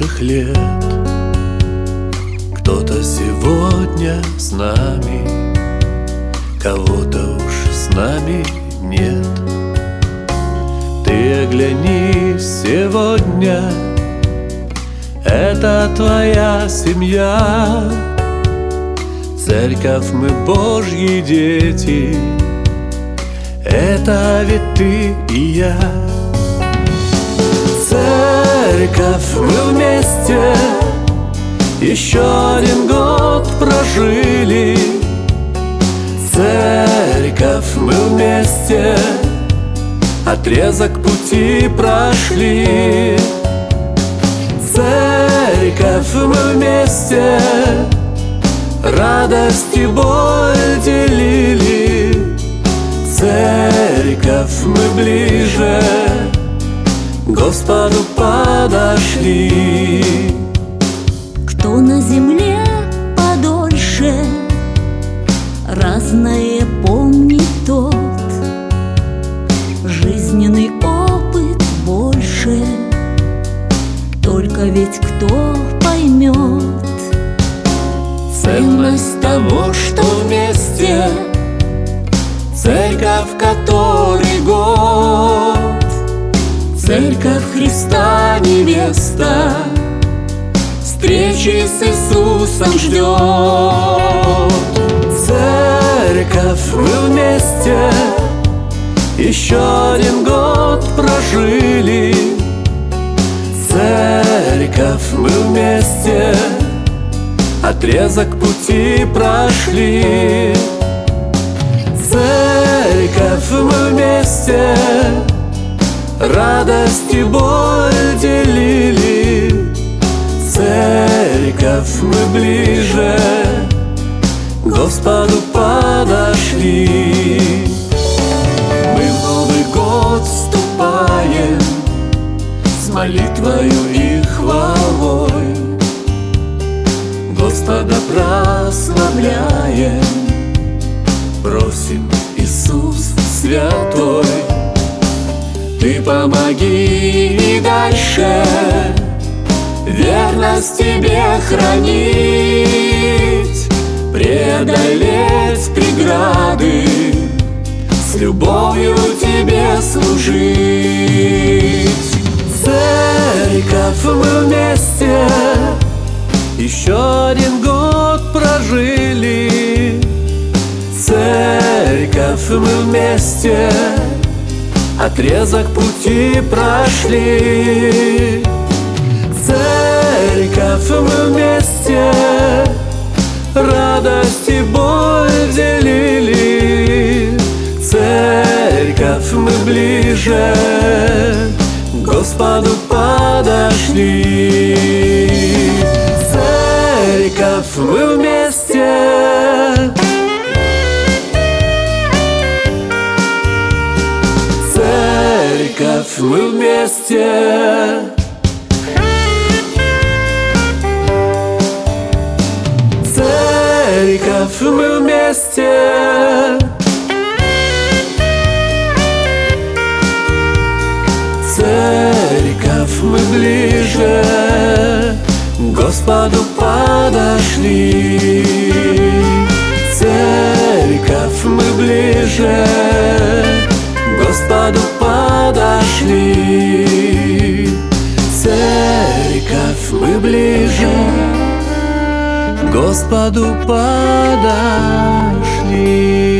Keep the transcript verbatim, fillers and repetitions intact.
наших лет. Кто-то сегодня с нами, кого-то уж с нами нет. Ты оглянись сегодня, это твоя семья. Церковь, мы Божьи дети, это ведь ты и я. Церковь, мы вместе еще один год прожили. Церковь, мы вместе отрезок пути прошли. Церковь, мы вместе радость и боль делили. Церковь, мы ближе к Господу подошли. Кто на земле подольше, разное помнит тот. Жизненный опыт больше, только ведь кто поймет ценность того, что вместе. Церковь, который год, Церковь Христа невеста, встречи с Иисусом ждет. Церковь, мы вместе еще один год прожили. Церковь, мы вместе отрезок пути прошли. Церковь, мы вместе радость и боль делили. Церковь, мы ближе к Господу подошли. Мы в Новый год вступаем с молитвою и хвалой, Господа прославляем, просим, Иисус святой, Ты помоги и дальше верность Тебе хранить, преодолеть преграды, с любовью Тебе служить. Церковь, мы вместе еще один год прожили. Церковь, мы вместе отрезок пути прошли. Церковь, мы вместе радость и боль делили. Церковь, мы ближе к Господу подошли. Церковь, мы вместе. Церковь, мы вместе. Церковь, мы вместе. Церковь, мы ближе к Господу подошли. Церковь, мы ближе к Господу подошли. Церковь, мы ближе к Господу подошли.